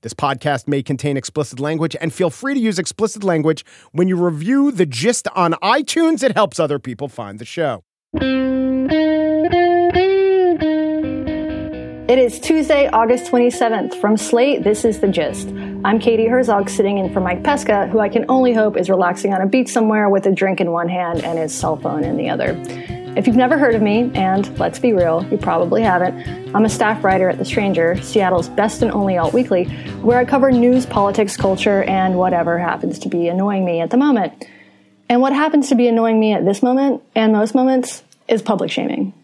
This podcast may contain explicit language, and feel free to use explicit language when you review The Gist on iTunes. It helps other people find the show. It is Tuesday, August 27th. From Slate, this is The Gist. I'm Katie Herzog, sitting in for Mike Pesca, who I can only hope is relaxing on a beach somewhere with a drink in one hand and his cell phone in the other. If you've never heard of me, and let's be real, you probably haven't, I'm a staff writer at The Stranger, Seattle's best and only alt weekly, where I cover news, politics, culture, and whatever happens to be annoying me at the moment. And what happens to be annoying me at this moment, and most moments, is public shaming.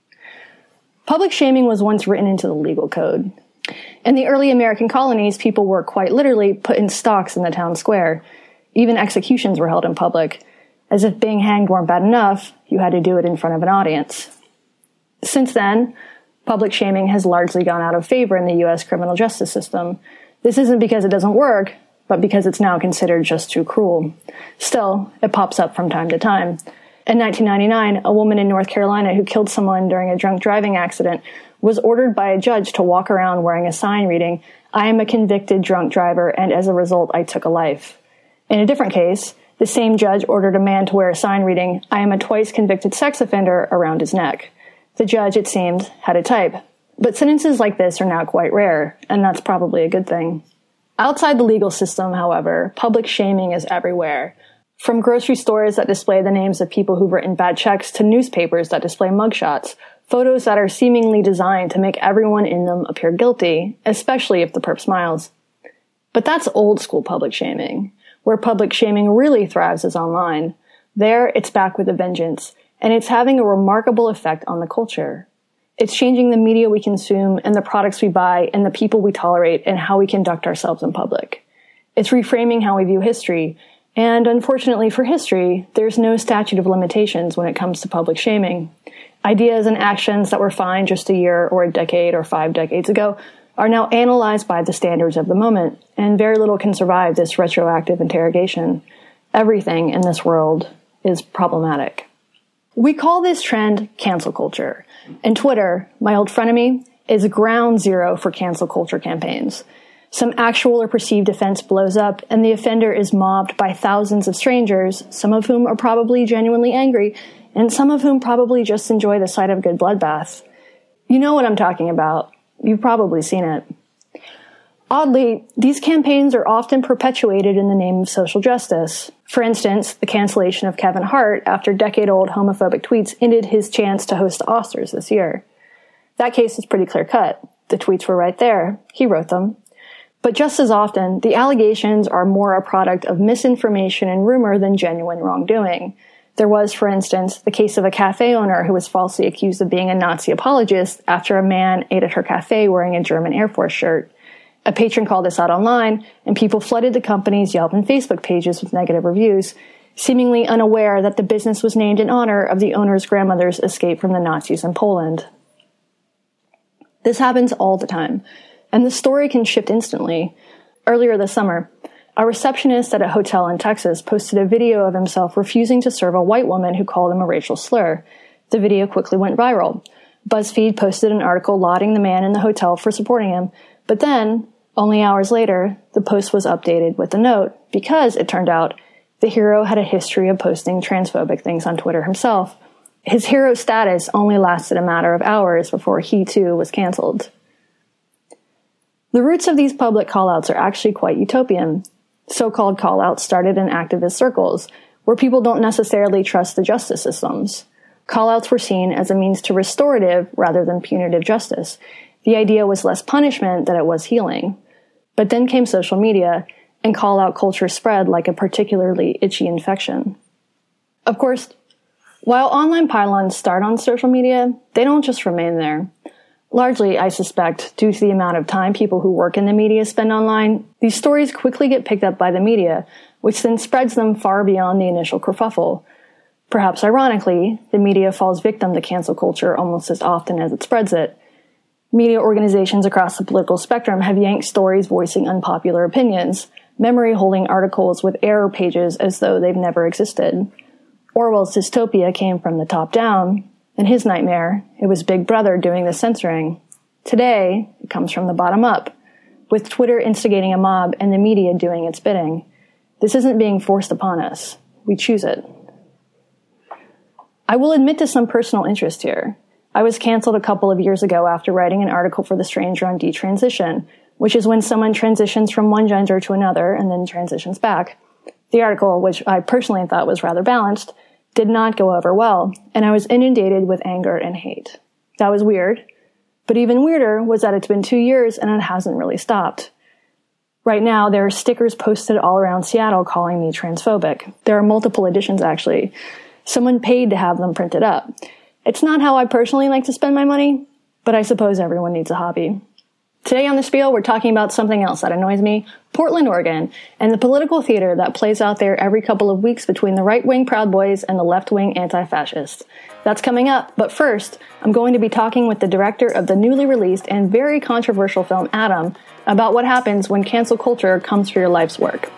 Public shaming was once written into the legal code. In the early American colonies, people were quite literally put in stocks in the town square. Even executions were held in public. As if being hanged weren't bad enough, you had to do it in front of an audience. Since then, public shaming has largely gone out of favor in the U.S. criminal justice system. This isn't because it doesn't work, but because it's now considered just too cruel. Still, it pops up from time to time. In 1999, a woman in North Carolina who killed someone during a drunk driving accident was ordered by a judge to walk around wearing a sign reading, "I am a convicted drunk driver, and as a result, I took a life." In a different case, the same judge ordered a man to wear a sign reading, "I am a twice convicted sex offender," around his neck. The judge, it seemed, had a type. But sentences like this are now quite rare, and that's probably a good thing. Outside the legal system, however, public shaming is everywhere. From grocery stores that display the names of people who've written bad checks to newspapers that display mugshots, photos that are seemingly designed to make everyone in them appear guilty, especially if the perp smiles. But that's old school public shaming. Where public shaming really thrives is online. There, it's back with a vengeance, and it's having a remarkable effect on the culture. It's changing the media we consume and the products we buy and the people we tolerate and how we conduct ourselves in public. It's reframing how we view history, and unfortunately for history, there's no statute of limitations when it comes to public shaming. Ideas and actions that were fine just a year or a decade or 5 decades ago are now analyzed by the standards of the moment, and very little can survive this retroactive interrogation. Everything in this world is problematic. We call this trend cancel culture, and Twitter, my old frenemy, is ground zero for cancel culture campaigns. Some actual or perceived offense blows up, and the offender is mobbed by thousands of strangers, some of whom are probably genuinely angry, and some of whom probably just enjoy the sight of a good bloodbath. You know what I'm talking about. You've probably seen it. Oddly, these campaigns are often perpetuated in the name of social justice. For instance, the cancellation of Kevin Hart after decade-old homophobic tweets ended his chance to host the Oscars this year. That case is pretty clear-cut. The tweets were right there. He wrote them. But just as often, the allegations are more a product of misinformation and rumor than genuine wrongdoing. There was, for instance, the case of a cafe owner who was falsely accused of being a Nazi apologist after a man ate at her cafe wearing a German Air Force shirt. A patron called this out online, and people flooded the company's Yelp and Facebook pages with negative reviews, seemingly unaware that the business was named in honor of the owner's grandmother's escape from the Nazis in Poland. This happens all the time, and the story can shift instantly. Earlier this summer, a receptionist at a hotel in Texas posted a video of himself refusing to serve a white woman who called him a racial slur. The video quickly went viral. BuzzFeed posted an article lauding the man in the hotel for supporting him, but then, only hours later, the post was updated with a note because, it turned out, the hero had a history of posting transphobic things on Twitter himself. His hero status only lasted a matter of hours before he too was canceled. The roots of these public callouts are actually quite utopian. So-called callouts started in activist circles, where people don't necessarily trust the justice systems. Callouts were seen as a means to restorative rather than punitive justice. The idea was less punishment than it was healing. But then came social media, and call-out culture spread like a particularly itchy infection. Of course, while online pylons start on social media, they don't just remain there. Largely, I suspect, due to the amount of time people who work in the media spend online, these stories quickly get picked up by the media, which then spreads them far beyond the initial kerfuffle. Perhaps ironically, the media falls victim to cancel culture almost as often as it spreads it. Media organizations across the political spectrum have yanked stories voicing unpopular opinions, memory holding articles with error pages as though they've never existed. Orwell's dystopia came from the top down. In his nightmare, it was Big Brother doing the censoring. Today, it comes from the bottom up. with Twitter instigating a mob and the media doing its bidding. This isn't being forced upon us. We choose it. I will admit to some personal interest here. I was canceled a couple of years ago after writing an article for The Stranger on detransition, which is when someone transitions from one gender to another and then transitions back. The article, which I personally thought was rather balanced, did not go over well, and I was inundated with anger and hate. That was weird, but even weirder was that it's been 2 years and it hasn't really stopped. Right now, there are stickers posted all around Seattle calling me transphobic. There are multiple editions, actually. Someone paid to have them printed up. It's not how I personally like to spend my money, but I suppose everyone needs a hobby. Today on The Spiel, we're talking about something else that annoys me, Portland, Oregon, and the political theater that plays out there every couple of weeks between the right-wing Proud Boys and the left-wing anti-fascists. That's coming up, but first, I'm going to be talking with the director of the newly released and very controversial film Adam about what happens when cancel culture comes for your life's work.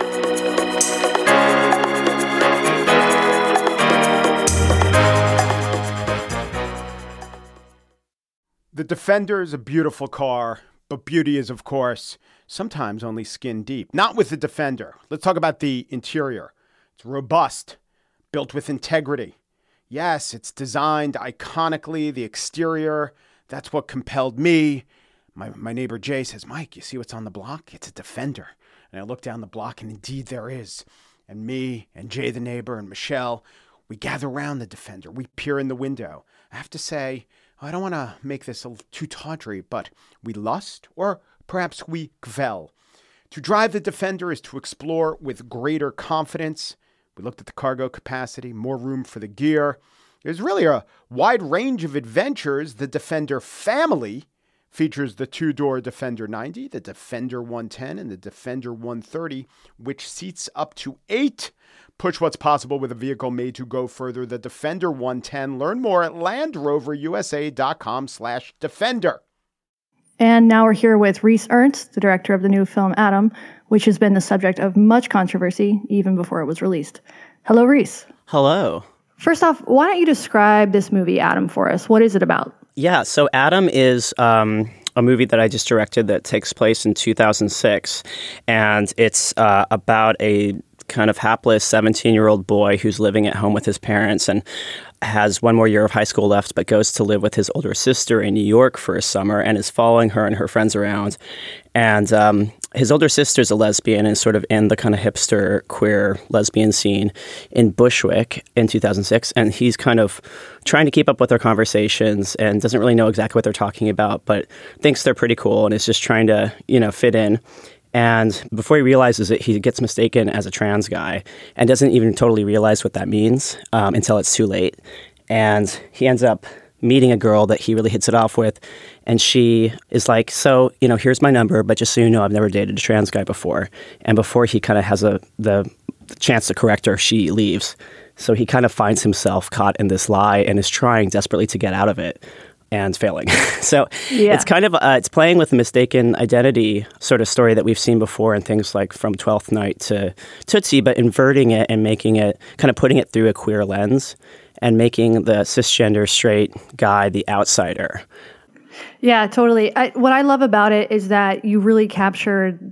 The Defender is a beautiful car, but beauty is, of course, sometimes only skin deep. Not with the Defender. Let's talk about the interior. It's robust, built with integrity. Yes, it's designed iconically. The exterior, that's what compelled me. My neighbor Jay says, Mike, you see what's on the block? It's a Defender. And I look down the block, and indeed there is. And me and Jay the neighbor and Michelle, we gather around the Defender. We peer in the window. I have to say, I don't want to make this too tawdry, but we lust, or perhaps we kvel. To drive the Defender is to explore with greater confidence. We looked at the cargo capacity, more room for the gear. There's really a wide range of adventures. The Defender family features the two-door Defender 90, the Defender 110, and the Defender 130, which seats up to 8. Push what's possible with a vehicle made to go further. The Defender 110. Learn more at LandRoverUSA.com/Defender. And now we're here with Rhys Ernst, the director of the new film Adam, which has been the subject of much controversy even before it was released. Hello, Rhys. Hello. First off, why don't you describe this movie Adam for us? What is it about? Yeah, so Adam is a movie that I just directed that takes place in 2006, and it's about a kind of hapless 17-year-old boy who's living at home with his parents and has one more year of high school left, but goes to live with his older sister in New York for a summer and is following her and her friends around. And his older sister's a lesbian and is sort of in the kind of hipster queer lesbian scene in Bushwick in 2006. And he's kind of trying to keep up with their conversations and doesn't really know exactly what they're talking about, but thinks they're pretty cool and is just trying to, fit in. And before he realizes it, he gets mistaken as a trans guy and doesn't even totally realize what that means until it's too late. And he ends up meeting a girl that he really hits it off with. And she is like, so, here's my number, but just so you know, I've never dated a trans guy before. And before he kind of has the chance to correct her, she leaves. So he kind of finds himself caught in this lie and is trying desperately to get out of it. And failing. So It's kind of, it's playing with a mistaken identity sort of story that we've seen before in things like From Twelfth Night to Tootsie, but inverting it and making it, kind of putting it through a queer lens and making the cisgender straight guy the outsider. Yeah, totally. What I love about it is that you really captured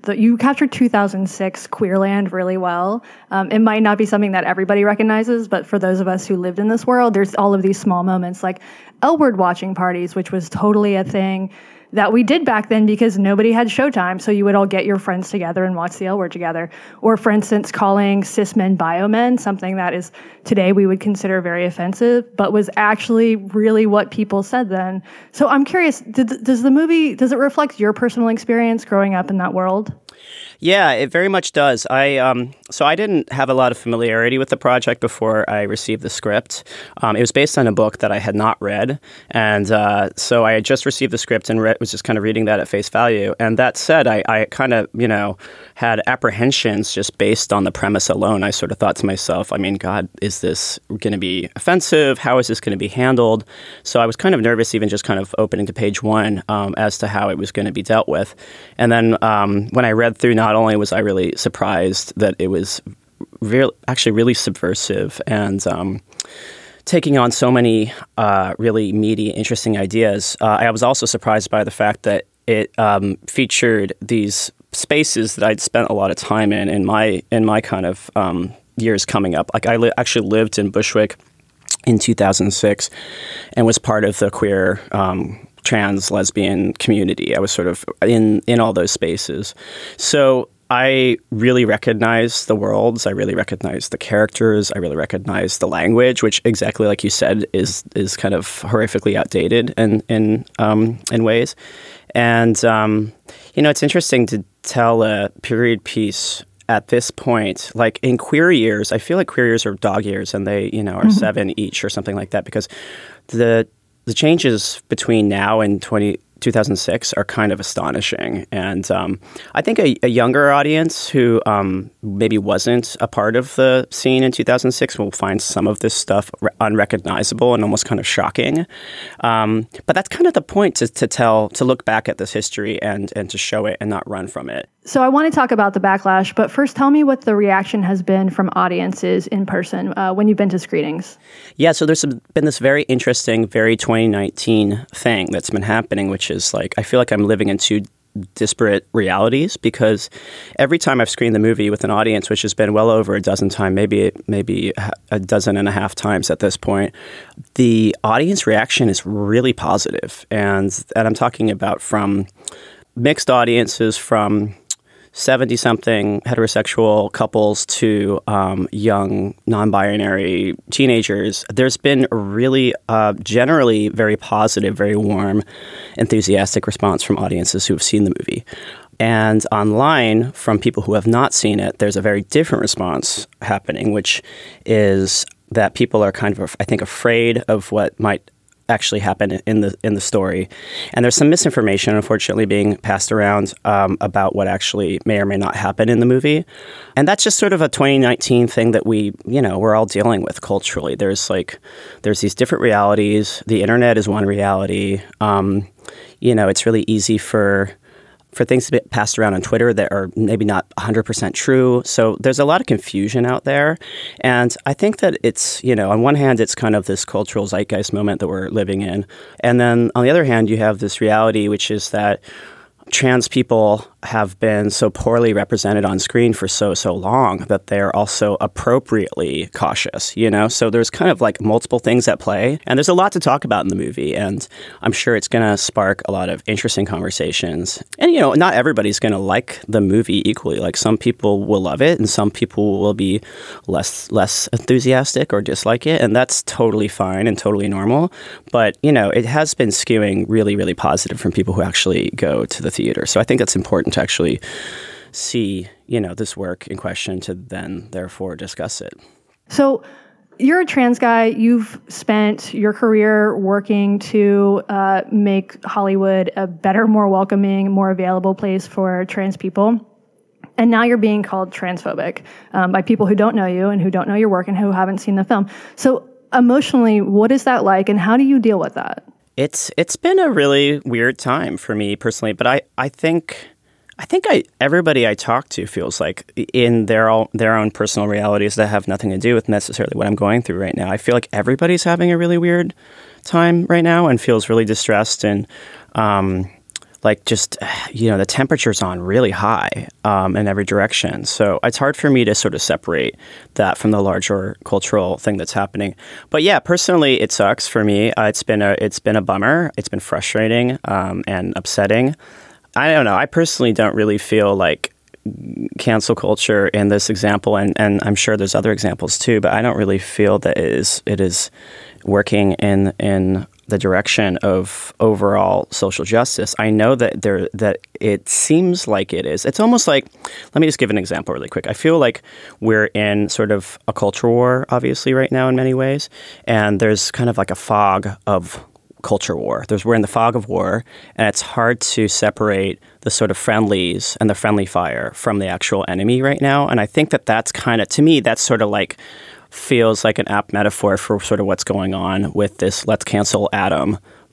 2006 Queerland really well. It might not be something that everybody recognizes, but for those of us who lived in this world, there's all of these small moments like L-word watching parties, which was totally a thing that we did back then because nobody had Showtime, so you would all get your friends together and watch the L-word together. Or, for instance, calling cis men biomen, something that is today we would consider very offensive, but was actually really what people said then. So I'm curious, does it reflect your personal experience growing up in that world? Yeah, it very much does. So I didn't have a lot of familiarity with the project before I received the script. It was based on a book that I had not read, and so I had just received the script and was just kind of reading that at face value. And that said, I kind of, had apprehensions just based on the premise alone. I sort of thought to myself, God, is this going to be offensive? How is this going to be handled? So I was kind of nervous even just kind of opening to page 1 as to how it was going to be dealt with. And then when I read through, not only was I really surprised that it was actually really subversive and taking on so many really meaty, interesting ideas, I was also surprised by the fact that it featured these spaces that I'd spent a lot of time in my kind of years coming up. Like I actually lived in Bushwick in 2006 and was part of the queer trans lesbian community. I was sort of in all those spaces. So I really recognize the worlds. I really recognize the characters. I really recognize the language, which, exactly like you said, is kind of horrifically outdated in ways. And it's interesting to tell a period piece at this point. Like in queer years, I feel like queer years are dog years, and they are 7 each or something like that, because the changes between now and 2006 are kind of astonishing. And I think a younger audience who maybe wasn't a part of the scene in 2006 will find some of this stuff unrecognizable and almost kind of shocking. But that's kind of the point, to look back at this history and to show it and not run from it. So I want to talk about the backlash, but first tell me what the reaction has been from audiences in person when you've been to screenings. Yeah, so there's been this very interesting, very 2019 thing that's been happening, which is like, I feel like I'm living in two disparate realities, because every time I've screened the movie with an audience, which has been well over a dozen times, maybe a dozen and a half times at this point, the audience reaction is really positive. And I'm talking about from mixed audiences, from 70-something heterosexual couples to young non-binary teenagers. There's been a really generally very positive, very warm, enthusiastic response from audiences who have seen the movie. And online, from people who have not seen it, there's a very different response happening, which is that people are kind of, I think, afraid of what might actually happen in the story. And there's some misinformation, unfortunately, being passed around about what actually may or may not happen in the movie. And that's just sort of a 2019 thing that we're all dealing with culturally. There's these different realities. The internet is one reality. It's really easy for things to be passed around on Twitter that are maybe not 100% true. So there's a lot of confusion out there. And I think that it's, on one hand, it's kind of this cultural zeitgeist moment that we're living in. And then on the other hand, you have this reality, which is that trans people have been so poorly represented on screen for so long that they're also appropriately cautious, So there's kind of like multiple things at play. And there's a lot to talk about in the movie. And I'm sure it's going to spark a lot of interesting conversations. And, not everybody's going to like the movie equally. Like some people will love it and some people will be less enthusiastic or dislike it. And that's totally fine and totally normal. But, it has been skewing really, really positive from people who actually go to the theater. So I think that's important to actually see, this work in question to then therefore discuss it. So you're a trans guy. You've spent your career working to make Hollywood a better, more welcoming, more available place for trans people. And now you're being called transphobic by people who don't know you and who don't know your work and who haven't seen the film. So emotionally, what is that like, and how do you deal with that? It's been a really weird time for me personally, but I think everybody I talk to feels like in their own personal realities that have nothing to do with necessarily what I'm going through right now. I feel like everybody's having a really weird time right now and feels really distressed and the temperature's on really high in every direction. So it's hard for me to sort of separate that from the larger cultural thing that's happening. But yeah, personally, it sucks for me. It's been a bummer. It's been frustrating and upsetting. I don't know. I personally don't really feel like cancel culture in this example, and I'm sure there's other examples too, but I don't really feel that it is working in the direction of overall social justice. I know that it seems like it is. It's almost like, let me just give an example really quick. I feel like we're in sort of a culture war, obviously, right now in many ways, and there's kind of like a fog of culture war. We're in the fog of war, and it's hard to separate the sort of friendlies and the friendly fire from the actual enemy right now. And I think that's kind of, to me, that's sort of like feels like an apt metaphor for sort of what's going on with this let's cancel Adam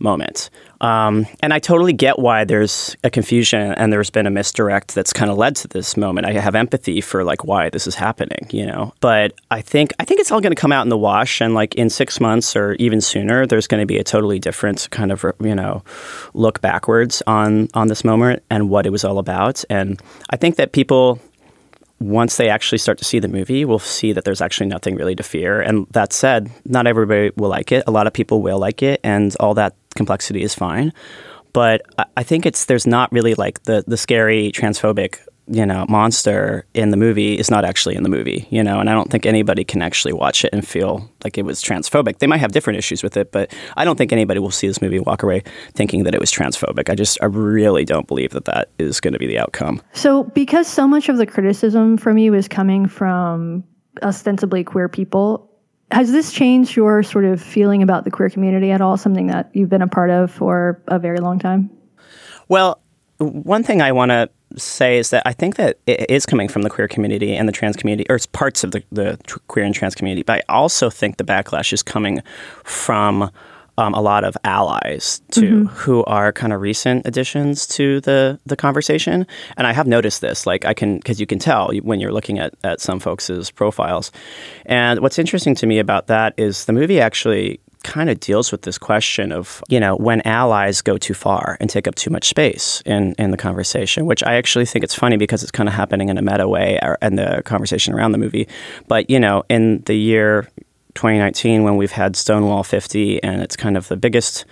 moment. And I totally get why there's a confusion and there's been a misdirect that's kind of led to this moment. I have empathy for like why this is happening, you know. But I think it's all going to come out in the wash, and like in 6 months or even sooner, there's going to be a totally different kind of, you know, look backwards on this moment and what it was all about. And I think that people, once they actually start to see the movie, will see that there's actually nothing really to fear. And that said, not everybody will like it. A lot of people will like it, and all that complexity is fine. But I think there's not really like the scary transphobic, you know, monster in the movie is not actually in the movie, you know, and I don't think anybody can actually watch it and feel like it was transphobic. They might have different issues with it, but I don't think anybody will see this movie and walk away thinking that it was transphobic. I really don't believe that is going to be the outcome. So because so much of the criticism from you is coming from ostensibly queer people, has this changed your sort of feeling about the queer community at all, something that you've been a part of for a very long time? Well, one thing I want to say is that I think that it is coming from the queer community and the trans community, or it's parts of the queer and trans community, but I also think the backlash is coming from a lot of allies too, who are kind of recent additions to the conversation. And I have noticed this, like because you can tell when you're looking at some folks' profiles. And what's interesting to me about that is the movie actually kind of deals with this question of, you know, when allies go too far and take up too much space in the conversation, which I actually think it's funny because it's kind of happening in a meta way in the conversation around the movie. But, you know, in the year 2019, when we've had Stonewall 50, and it's kind of the biggest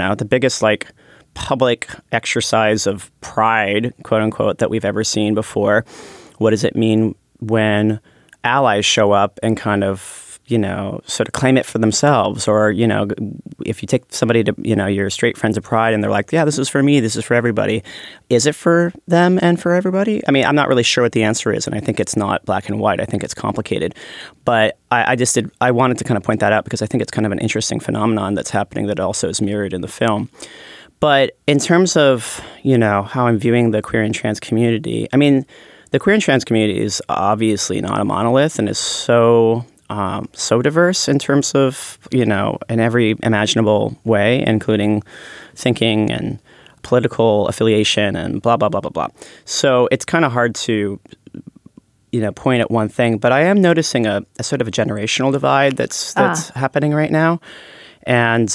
like public exercise of pride, quote unquote, that we've ever seen before. What does it mean when allies show up and kind of, you know, sort of claim it for themselves? Or, you know, if you take somebody to, you know, your straight friends of pride and they're like, yeah, this is for me, this is for everybody. Is it for them and for everybody? I mean, I'm not really sure what the answer is. And I think it's not black and white. I think it's complicated. But I wanted to kind of point that out because I think it's kind of an interesting phenomenon that's happening that also is mirrored in the film. But in terms of, you know, how I'm viewing the queer and trans community, I mean, the queer and trans community is obviously not a monolith and is so diverse in terms of, you know, in every imaginable way, including thinking and political affiliation and blah, blah, blah, blah, blah. So it's kind of hard to, you know, point at one thing, but I am noticing a sort of a generational divide that's happening right now. And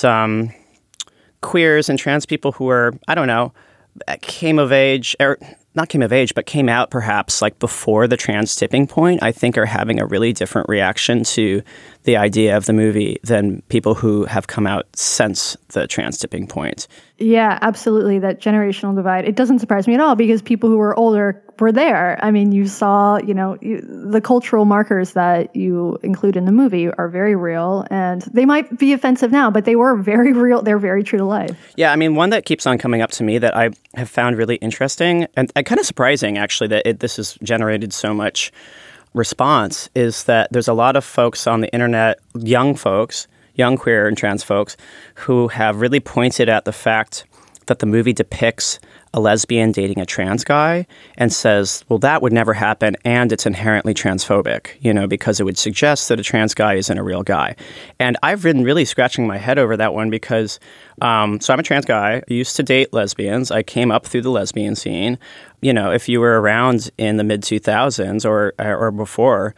queers and trans people who are, I don't know, came of age, or not came of age, but came out perhaps like before the trans tipping point, I think are having a really different reaction to the idea of the movie than people who have come out since the trans tipping point. Yeah, absolutely. That generational divide. It doesn't surprise me at all because people who were older were there. I mean, you saw, you know, the cultural markers that you include in the movie are very real, and they might be offensive now, but they were very real. They're very true to life. Yeah, I mean, one that keeps on coming up to me that I have found really interesting and kind of surprising, actually, that this has generated so much response is that there's a lot of folks on the internet, young folks, young queer and trans folks, who have really pointed at the fact that the movie depicts a lesbian dating a trans guy and says, well, that would never happen, and it's inherently transphobic, you know, because it would suggest that a trans guy isn't a real guy. And I've been really scratching my head over that one because, so I'm a trans guy. I used to date lesbians. I came up through the lesbian scene. You know, if you were around in the mid-2000s or before,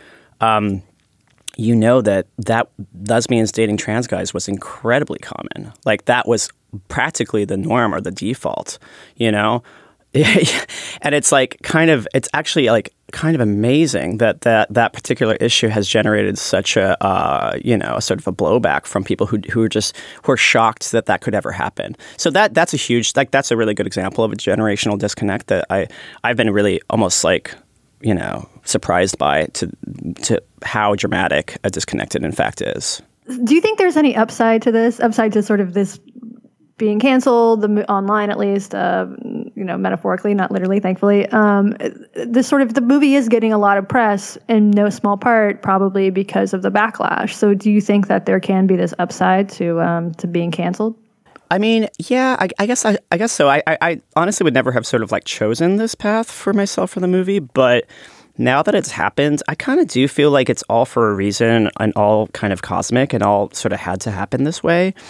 you know that lesbians dating trans guys was incredibly common. Like, that was practically the norm or the default, you know? And it's like it's actually like kind of amazing that particular issue has generated such a, you know, sort of a blowback from people who are shocked that could ever happen. So that's a huge, like, that's a really good example of a generational disconnect that I've been really almost like, you know, surprised by to how dramatic a disconnect it in fact is. Do you think there's any upside to sort of this being canceled, online at least, you know, metaphorically, not literally, thankfully? The movie is getting a lot of press, in no small part probably because of the backlash. So do you think that there can be this upside to being canceled? I mean, yeah, I guess so. I honestly would never have sort of like chosen this path for myself for the movie, but now that it's happened, I kind of do feel like it's all for a reason and all kind of cosmic and all sort of had to happen this way.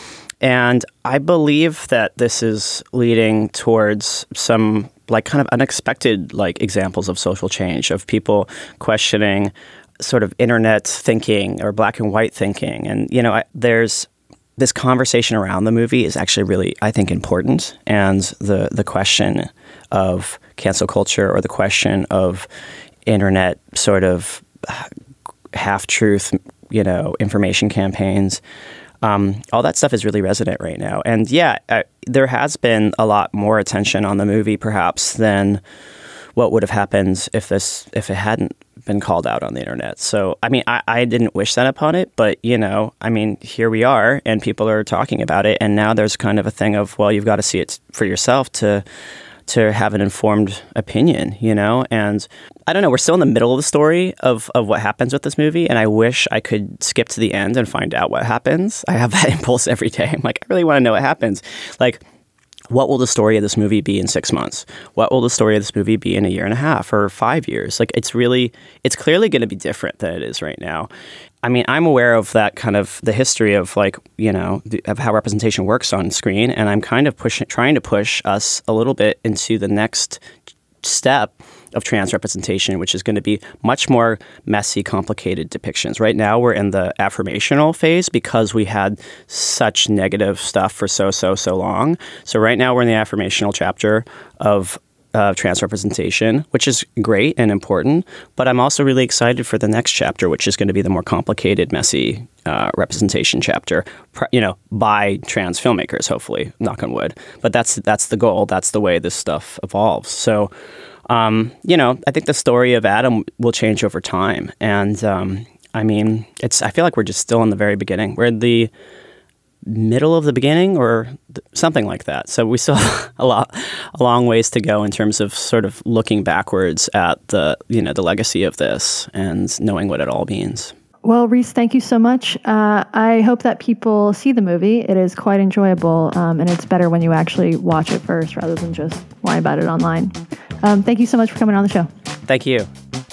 And I believe that this is leading towards some like kind of unexpected like examples of social change, of people questioning sort of internet thinking or black and white thinking. And, there's this conversation around the movie is actually really, I think, important. And the question of cancel culture or the question of internet sort of half-truth, information campaigns, all that stuff is really resonant right now. And there has been a lot more attention on the movie perhaps than what would have happened if it hadn't been called out on the internet. So, I mean, I didn't wish that upon it, but, here we are and people are talking about it. And now there's kind of a thing of, well, you've got to see it for yourself to have an informed opinion, And I don't know, we're still in the middle of the story of what happens with this movie. And I wish I could skip to the end and find out what happens. I have that impulse every day. I'm like, I really want to know what happens. Like, what will the story of this movie be in 6 months? What will the story of this movie be in a year and a half or 5 years? Like, it's clearly going to be different than it is right now. I mean, I'm aware of that kind of the history of like, of how representation works on screen. And I'm kind of trying to push us a little bit into the next step of trans representation, which is going to be much more messy, complicated depictions. Right now, we're in the affirmational phase because we had such negative stuff for so long. So right now, we're in the affirmational chapter of trans representation, which is great and important. But I'm also really excited for the next chapter, which is going to be the more complicated, messy representation chapter, by trans filmmakers, hopefully, knock on wood. But that's the goal. That's the way this stuff evolves. So, I think the story of Adam will change over time. And, I feel like we're just still in the very beginning. We're in the middle of the beginning or something like that. So we still have a long ways to go in terms of sort of looking backwards at the legacy of this and knowing what it all means. Well, Rhys, thank you so much. I hope that people see the movie. It is quite enjoyable, and it's better when you actually watch it first rather than just whine about it online. Thank you so much for coming on the show. Thank you.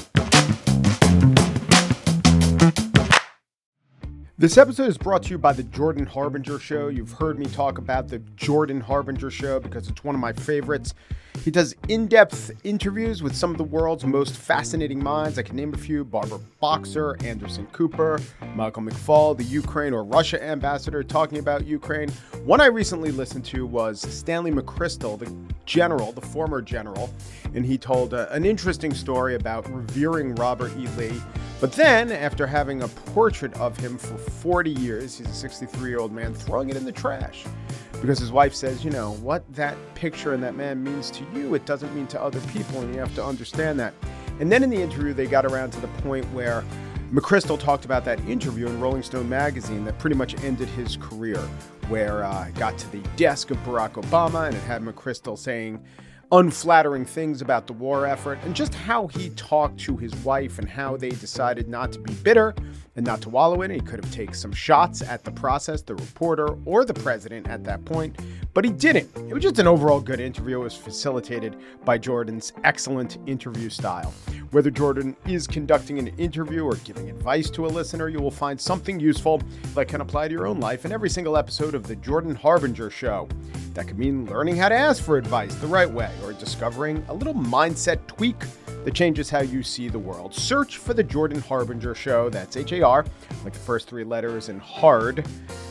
This episode is brought to you by the Jordan Harbinger Show. You've heard me talk about the Jordan Harbinger Show because it's one of my favorites. He does in-depth interviews with some of the world's most fascinating minds. I can name a few: Barbara Boxer, Anderson Cooper, Michael McFaul, the Ukraine or Russia ambassador talking about Ukraine. One I recently listened to was Stanley McChrystal, the former general, and he told an interesting story about revering Robert E. Lee. But then, after having a portrait of him for 40 years, he's a 63-year-old man, throwing it in the trash. Because his wife says, what that picture and that man means to you, it doesn't mean to other people, and you have to understand that. And then in the interview, they got around to the point where McChrystal talked about that interview in Rolling Stone magazine that pretty much ended his career, where it got to the desk of Barack Obama, and it had McChrystal saying unflattering things about the war effort, and just how he talked to his wife and how they decided not to be bitter and not to wallow in it. He could have taken some shots at the process, the reporter, or the president at that point, but he didn't. It was just an overall good interview. It was facilitated by Jordan's excellent interview style. Whether Jordan is conducting an interview or giving advice to a listener, you will find something useful that can apply to your own life in every single episode of the Jordan Harbinger Show. That could mean learning how to ask for advice the right way, or discovering a little mindset tweak that changes how you see the world. Search for the Jordan Harbinger Show. That's H-A-R, like the first three letters, and hard,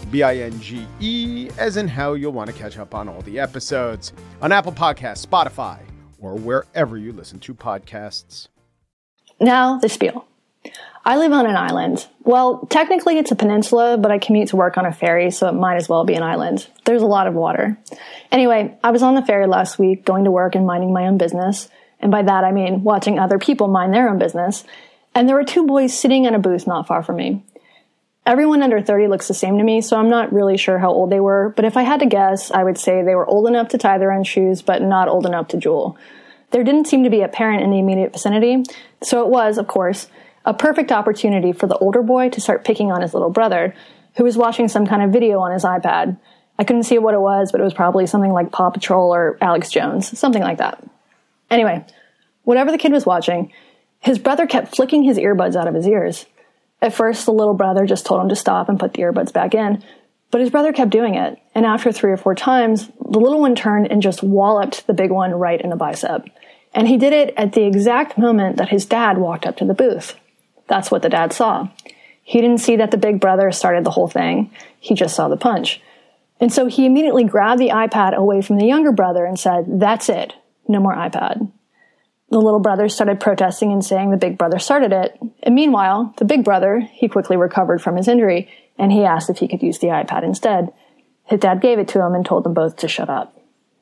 B-I-N-G-E, as in how you'll want to catch up on all the episodes on Apple Podcasts, Spotify, or wherever you listen to podcasts. Now, the spiel. I live on an island. Well, technically it's a peninsula, but I commute to work on a ferry, so it might as well be an island. There's a lot of water. Anyway, I was on the ferry last week, going to work and minding my own business. And by that, I mean watching other people mind their own business. And there were two boys sitting in a booth not far from me. Everyone under 30 looks the same to me, so I'm not really sure how old they were. But if I had to guess, I would say they were old enough to tie their own shoes, but not old enough to jewel. There didn't seem to be a parent in the immediate vicinity. So it was, of course, a perfect opportunity for the older boy to start picking on his little brother, who was watching some kind of video on his iPad. I couldn't see what it was, but it was probably something like Paw Patrol or Alex Jones, something like that. Anyway, whatever the kid was watching, his brother kept flicking his earbuds out of his ears. At first, the little brother just told him to stop and put the earbuds back in, but his brother kept doing it, and after 3 or 4 times, the little one turned and just walloped the big one right in the bicep. And he did it at the exact moment that his dad walked up to the booth. That's what the dad saw. He didn't see that the big brother started the whole thing. He just saw the punch. And so he immediately grabbed the iPad away from the younger brother and said, "That's it. No more iPad." The little brother started protesting and saying the big brother started it. And meanwhile, the big brother, he quickly recovered from his injury, and he asked if he could use the iPad instead. His dad gave it to him and told them both to shut up.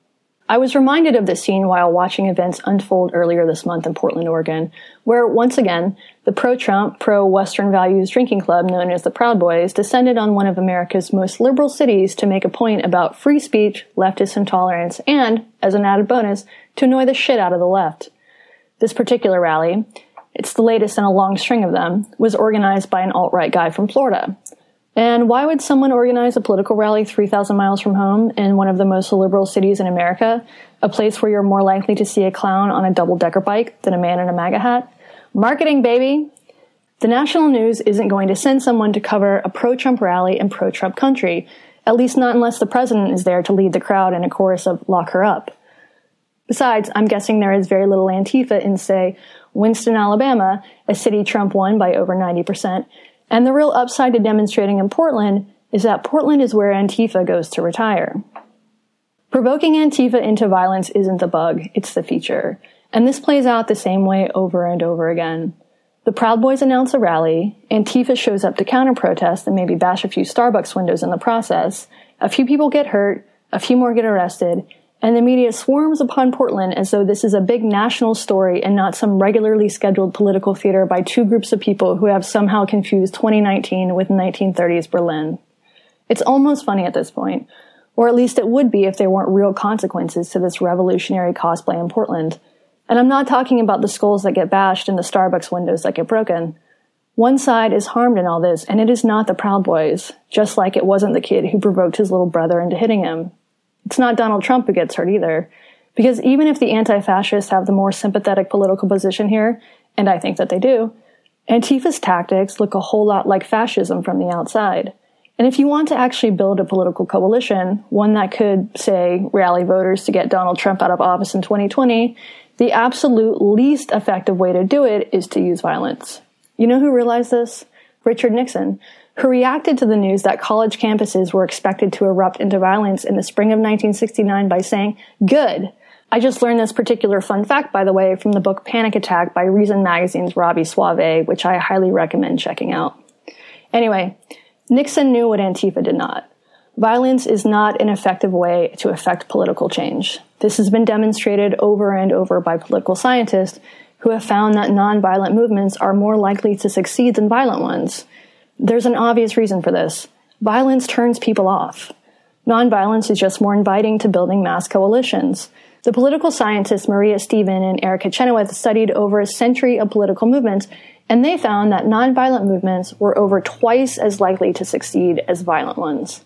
I was reminded of this scene while watching events unfold earlier this month in Portland, Oregon, where, once again, the pro-Trump, pro-Western values drinking club known as the Proud Boys descended on one of America's most liberal cities to make a point about free speech, leftist intolerance, and, as an added bonus, to annoy the shit out of the left. This particular rally, it's the latest in a long string of them, was organized by an alt-right guy from Florida. And why would someone organize a political rally 3,000 miles from home in one of the most liberal cities in America, a place where you're more likely to see a clown on a double-decker bike than a man in a MAGA hat? Marketing, baby! The national news isn't going to send someone to cover a pro-Trump rally in pro-Trump country, at least not unless the president is there to lead the crowd in a chorus of "lock her up." Besides, I'm guessing there is very little Antifa in, say, Winston, Alabama, a city Trump won by over 90%, and the real upside to demonstrating in Portland is that Portland is where Antifa goes to retire. Provoking Antifa into violence isn't the bug, it's the feature. And this plays out the same way over and over again. The Proud Boys announce a rally, Antifa shows up to counter-protest and maybe bash a few Starbucks windows in the process, a few people get hurt, a few more get arrested, and the media swarms upon Portland as though this is a big national story and not some regularly scheduled political theater by two groups of people who have somehow confused 2019 with 1930s Berlin. It's almost funny at this point, or at least it would be if there weren't real consequences to this revolutionary cosplay in Portland. And I'm not talking about the skulls that get bashed and the Starbucks windows that get broken. One side is harmed in all this, and it is not the Proud Boys, just like it wasn't the kid who provoked his little brother into hitting him. It's not Donald Trump who gets hurt either, because even if the anti-fascists have the more sympathetic political position here, and I think that they do, Antifa's tactics look a whole lot like fascism from the outside. And if you want to actually build a political coalition, one that could, say, rally voters to get Donald Trump out of office in 2020, the absolute least effective way to do it is to use violence. You know who realized this? Richard Nixon, who reacted to the news that college campuses were expected to erupt into violence in the spring of 1969 by saying, "Good." I just learned this particular fun fact, by the way, from the book Panic Attack by Reason Magazine's Robbie Suave, which I highly recommend checking out. Anyway, Nixon knew what Antifa did not. Violence is not an effective way to effect political change. This has been demonstrated over and over by political scientists who have found that nonviolent movements are more likely to succeed than violent ones. There's an obvious reason for this. Violence turns people off. Nonviolence is just more inviting to building mass coalitions. The political scientists Maria Stephen and Erica Chenoweth studied over a century of political movements, and they found that nonviolent movements were over twice as likely to succeed as violent ones.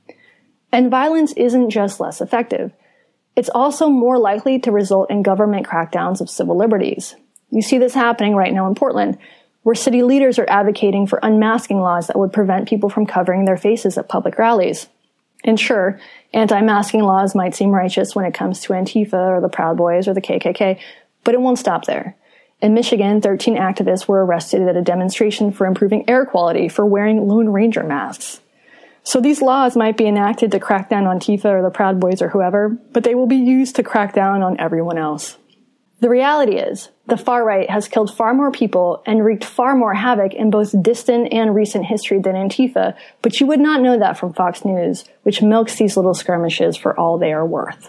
And violence isn't just less effective. It's also more likely to result in government crackdowns of civil liberties. You see this happening right now in Portland, where city leaders are advocating for unmasking laws that would prevent people from covering their faces at public rallies. And sure, anti-masking laws might seem righteous when it comes to Antifa or the Proud Boys or the KKK, but it won't stop there. In Michigan, 13 activists were arrested at a demonstration for improving air quality for wearing Lone Ranger masks. So these laws might be enacted to crack down on Antifa or the Proud Boys or whoever, but they will be used to crack down on everyone else. The reality is, the far right has killed far more people and wreaked far more havoc in both distant and recent history than Antifa, but you would not know that from Fox News, which milks these little skirmishes for all they are worth.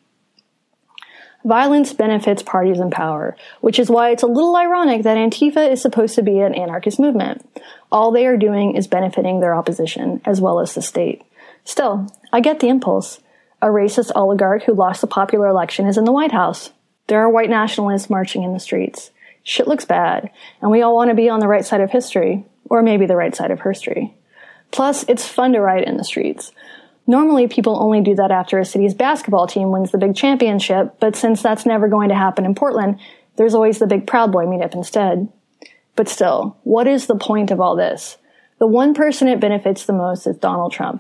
Violence benefits parties in power, which is why it's a little ironic that Antifa is supposed to be an anarchist movement. All they are doing is benefiting their opposition, as well as the state. Still, I get the impulse. A racist oligarch who lost the popular election is in the White House. There are white nationalists marching in the streets. Shit looks bad, and we all want to be on the right side of history, or maybe the right side of herstory. Plus, it's fun to riot in the streets. Normally, people only do that after a city's basketball team wins the big championship, but since that's never going to happen in Portland, there's always the big Proud Boy meetup instead. But still, what is the point of all this? The one person it benefits the most is Donald Trump.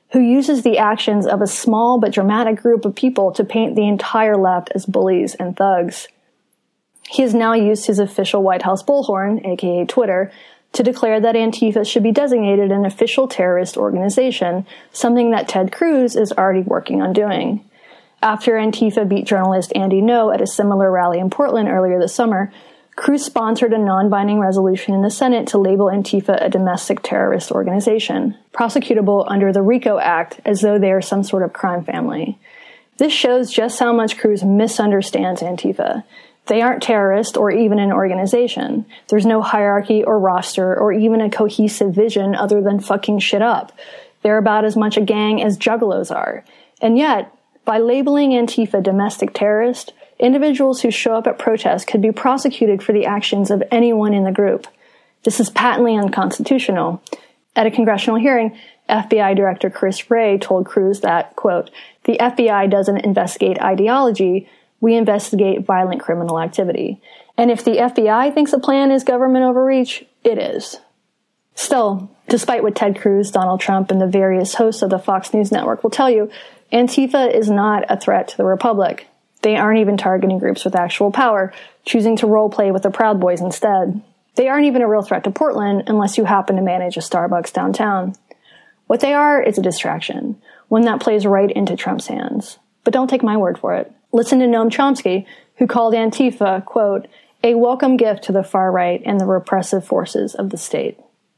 who uses the actions of a small but dramatic group of people to paint the entire left as bullies and thugs. He has now used his official White House bullhorn, aka Twitter, to declare that Antifa should be designated an official terrorist organization, something that Ted Cruz is already working on doing. After Antifa beat journalist Andy Ngo at a similar rally in Portland earlier this summer, Cruz sponsored a non-binding resolution in the Senate to label Antifa a domestic terrorist organization, prosecutable under the RICO Act as though they are some sort of crime family. This shows just how much Cruz misunderstands Antifa. They aren't terrorists or even an organization. There's no hierarchy or roster or even a cohesive vision other than fucking shit up. They're about as much a gang as juggalos are. And yet, by labeling Antifa domestic terrorist, individuals who show up at protests could be prosecuted for the actions of anyone in the group. This is patently unconstitutional. At a congressional hearing, FBI Director Chris Wray told Cruz that, quote, "The FBI doesn't investigate ideology, we investigate violent criminal activity. And if the FBI thinks a plan is government overreach, it is." Still, despite what Ted Cruz, Donald Trump, and the various hosts of the Fox News network will tell you, Antifa is not a threat to the Republic. They aren't even targeting groups with actual power, choosing to role-play with the Proud Boys instead. They aren't even a real threat to Portland unless you happen to manage a Starbucks downtown. What they are is a distraction, one that plays right into Trump's hands. But don't take my word for it. Listen to Noam Chomsky, who called Antifa, quote, "a welcome gift to the far right and the repressive forces of the state."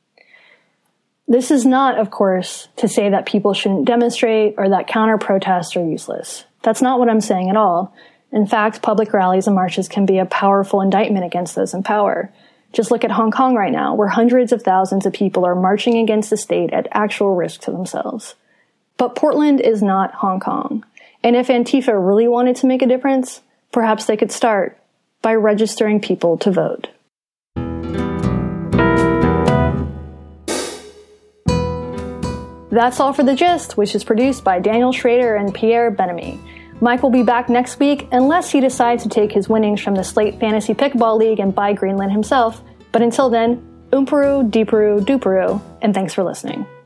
This is not, of course, to say that people shouldn't demonstrate or that counter-protests are useless. That's not what I'm saying at all. In fact, public rallies and marches can be a powerful indictment against those in power. Just look at Hong Kong right now, where hundreds of thousands of people are marching against the state at actual risk to themselves. But Portland is not Hong Kong. And if Antifa really wanted to make a difference, perhaps they could start by registering people to vote. That's all for The Gist, which is produced by Daniel Schrader and Pierre Benamy. Mike will be back next week unless he decides to take his winnings from the Slate Fantasy Pickleball League and buy Greenland himself. But until then, Oomperu, Deeperu, Dooperu, and thanks for listening.